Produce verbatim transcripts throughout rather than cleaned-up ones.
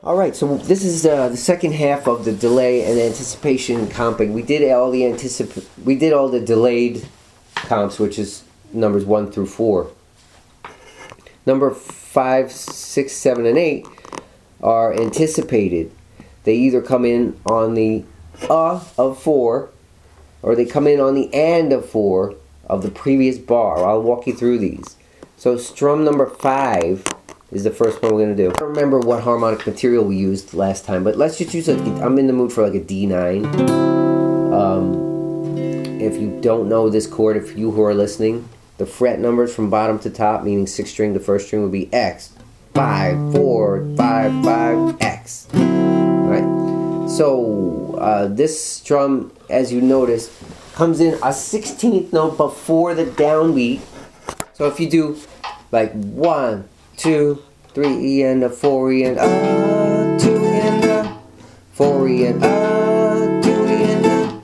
Alright, so this is uh, the second half of the delay and anticipation comping. We did all the anticip we did all the delayed comps, which is numbers one through four. Number five, six, seven, and eight are anticipated. They either come in on the uh of four, or they come in on the and of four of the previous bar. I'll walk you through these. So strum number five is the first one we're going to do. I don't remember what harmonic material we used last time, but let's just use a, I'm in the mood for like a D nine. Um, if you don't know this chord, if you who are listening, the fret numbers from bottom to top, meaning sixth string to first string, would be X, five, four, five, five, X. Alright, so uh, this strum, as you notice, comes in a sixteenth note before the downbeat. So if you do like one, two, three, E and a four, E and a two, E and a four, E and a two, E and a.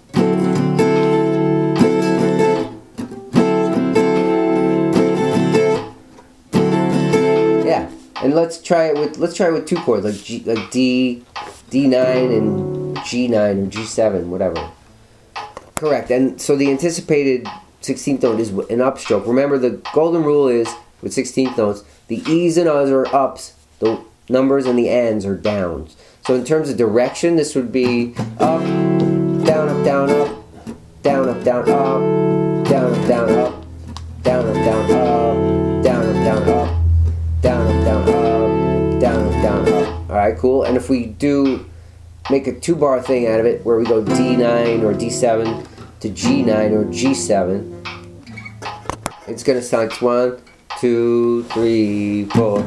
Yeah, and let's try it with let's try it with two chords like G, like D, D nine and G nine or G seven, whatever. Correct, and so the anticipated sixteenth note is an upstroke. Remember, the golden rule is with sixteenth notes, the E's and U's are ups, the numbers and the ands are downs. So in terms of direction, this would be up, down, up, down, up, down, up, down, up, down, up, down, up, down, up, down, up, down, up, down, up, down, up, down, up, down, up, down, up. Alright, cool. And if we do make a two-bar thing out of it, where we go D nine or D seven to G nine or G seven, it's going to sound like one, two, three, four.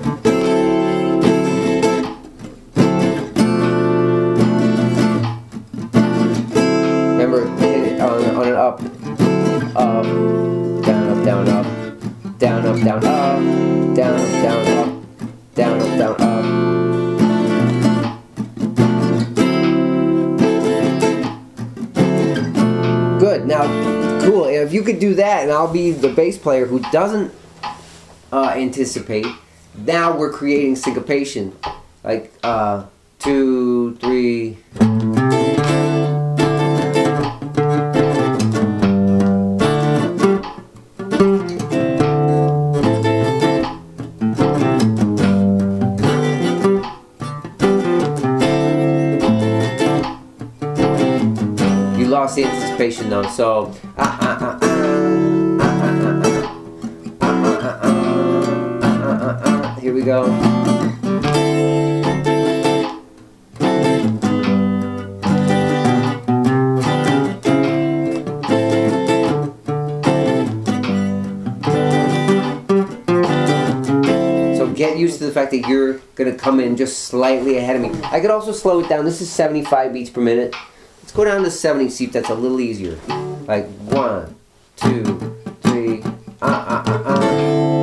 Remember, hit it on, on an up, up, down, up, down, up, down, up, down, up, down, up, down, up, down, up, down, up. Good. Now, cool. If you could do that, and I'll be the bass player who doesn't uh, anticipate. Now we're creating syncopation, like uh, two, three. You lost the anticipation though, so. Uh, uh, uh, uh. Here we go. So get used to the fact that you're going to come in just slightly ahead of me. I could also slow it down. This is seventy-five beats per minute. Let's go down to seventy, see if that's a little easier. Like one, two, three, uh, uh, uh, uh.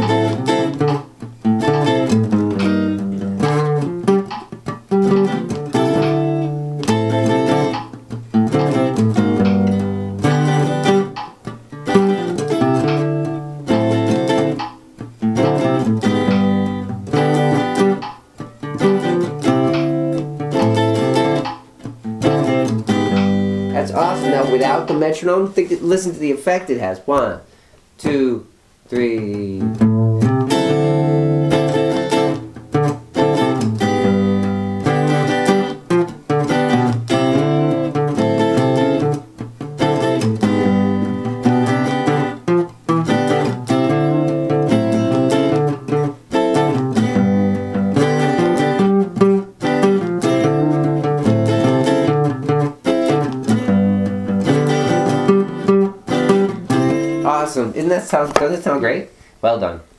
That's awesome. Now, without the metronome, think, listen to the effect it has. One, two, three. Awesome. Isn't that sound, doesn't it sound great? Well done.